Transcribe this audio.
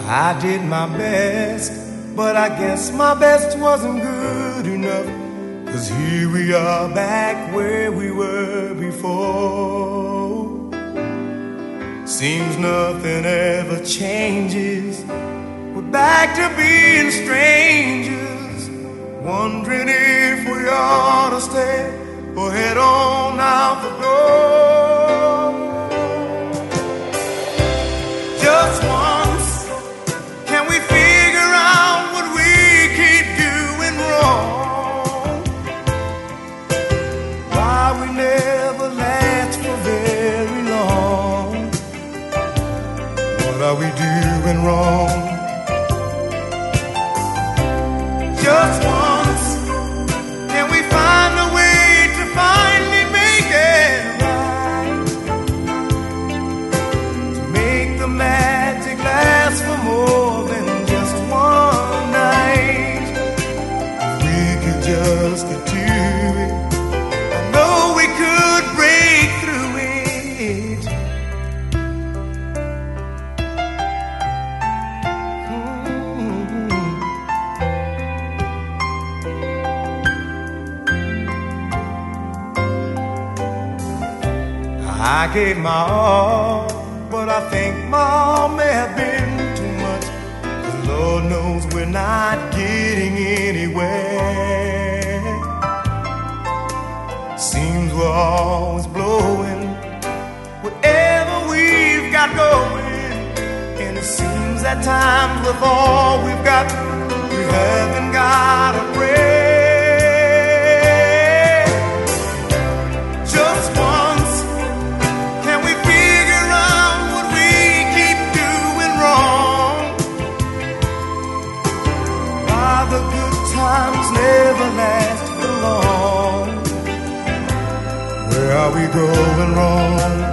I did my best, but I guess my best wasn't good enough. 'Cause here we are back where we were before. Seems nothing ever changes. We're back to being strangers, wondering if we ought to stay or head on out the door. Just once, can we figure out what we keep doing wrong? Why we never last for very long? What are we doing wrong? Just once, can we find a way to finally make it right? To make the magic last for more than just one night. If we could just get to it, I know we could break through it. I gave my all, but I think my all may have been too much. 'Cause Lord knows we're not getting anywhere. Seems we're always blowing whatever we've got going. And it seems at times with all we've got, we haven't got a prayer. Just once, can we figure out what we keep doing wrong? Why the good times never last for long? Where are we going wrong?